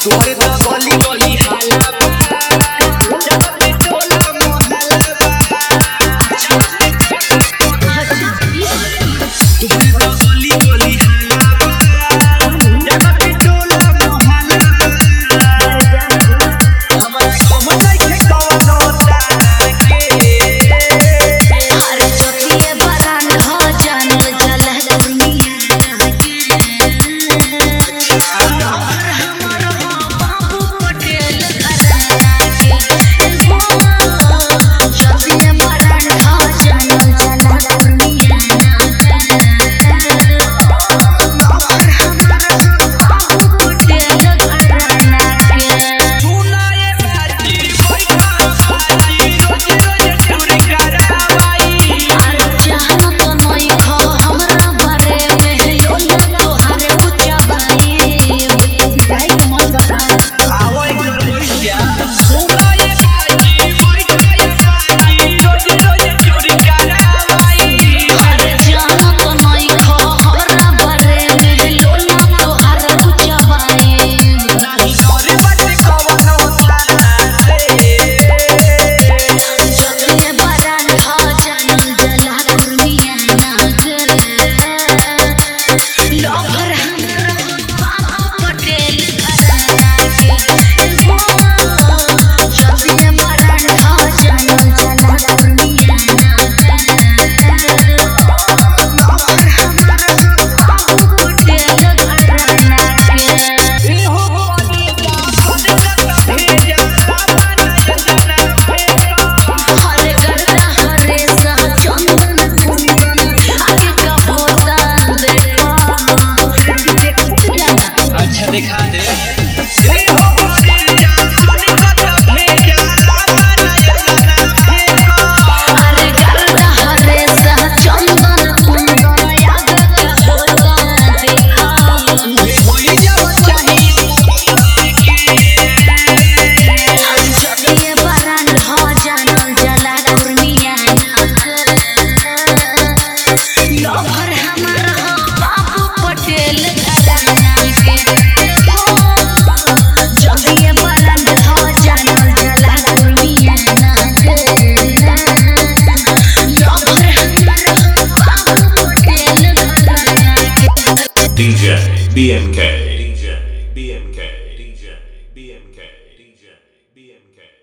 तोरे तो गली गली हाला जब पे टोला मोहल्ला तोरे तो गली गली हाला जब पे टोला मोहल्ला हमर सब देखे कौनो ताके अरे चोटिए बरान हो जानल जला दुनिया दिखा दे DJ BMK, DJ BMK, DJ BMK, DJ BMK.